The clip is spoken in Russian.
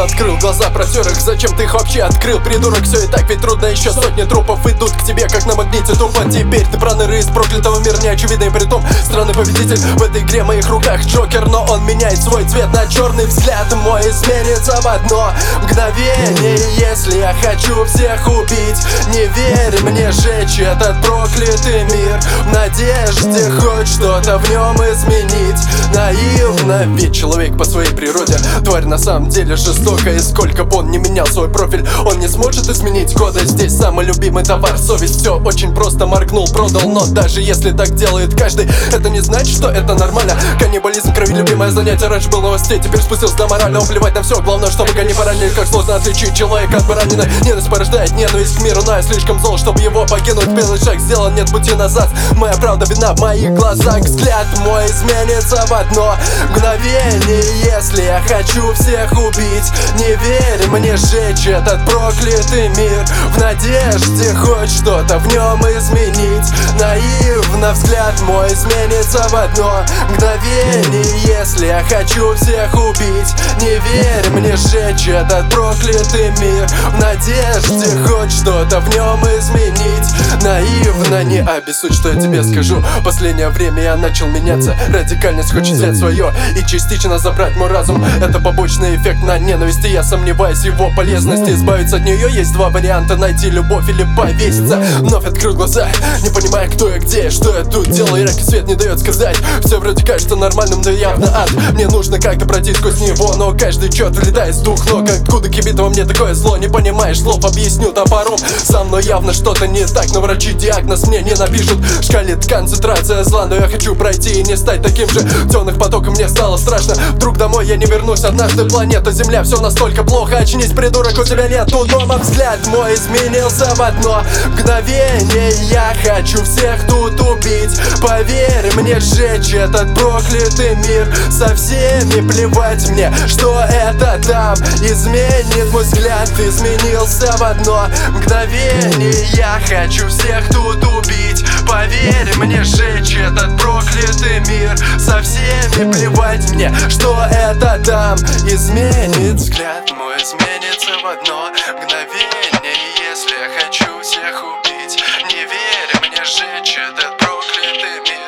сразу открыл глаза, протер их. Зачем ты их вообще открыл, придурок? Все и так ведь трудно, еще сотни трупов идут к тебе, как на магните тупо. Теперь ты проныры из проклятого мира, неочевидный, притом странный победитель. В этой игре в моих руках Джокер, но он меняет свой цвет на черный. Взгляд мой изменится в одно мгновение. Если я хочу всех убить, не верь мне жечь этот проклятый мир в надежде хоть что-то в нем изменить. Наивно, ведь человек по своей природе тварь на самом деле жестокая. И сколько бы он не менял свой профиль, он не сможет изменить кода. Здесь самый любимый товар — совесть. Все очень просто, моргнул, продал. Но даже если так делает каждый, это не значит, что это нормально. Каннибализм, крови любимое занятие. Раньше был новостей, теперь спустился до морального. Плевать на все, главное, чтобы не поранили. Как сложно отличить человека от баранины. Ненависть порождает ненависть к миру, но я слишком зол, чтобы его покинуть. Первый шаг сделан, нет пути назад. Моя правда видна в моих глазах. Взгляд мой изменится в одно мгновение. Если я хочу всех убить, не верь мне жечь этот проклятый мир в надежде хоть что-то в нем изменить. Наивно, взгляд мой изменится в одно мгновение. Если я хочу всех убить, не верь мне жечь этот проклятый мир в надежде хоть что-то в нем изменить. Наивно, не обессудь, что я тебе скажу. Последнее время я начал меняться. Радикальность хочет взять свое и частично забрать мой разум. Это побочный эффект на ненависти. Я сомневаюсь в его полезности. Избавиться от нее есть два варианта: найти любовь или повеситься. Вновь открыл глаза, не понимая, кто я, где я, что я тут делаю. Яркий свет не дает сказать. Все вроде кажется нормальным, но явно ад. Мне нужно как-то пройти сквозь него, но каждый чёрт влетает с двух ног. Откуда кибит во мне такое зло? Не понимаешь слов, объясню топором. Со мной явно что-то не так, но врачи диагноз мне не напишут. Шкалит концентрация зла, но я хочу пройти и не стать таким же. Темных потоков мне стало страшно. Вдруг домой я не вернусь. Однажды планета Земля, все настолько плохо. Очнись, придурок, у тебя нету дома. Взгляд мой изменился в одно мгновение. Я хочу всех тут убить. Поверь мне, сжечь этот проклятый мир. Со всеми плевать мне, что это там изменит. Мой взгляд изменился в одно мгновение. Я хочу всех тут убить. Поверь мне, сжечь этот проклятый мир. Со всеми плевать мне, что это там изменит. Взгляд мой изменится в одно мгновение. Если я хочу всех убить, не верь мне, сжечь этот проклятый мир.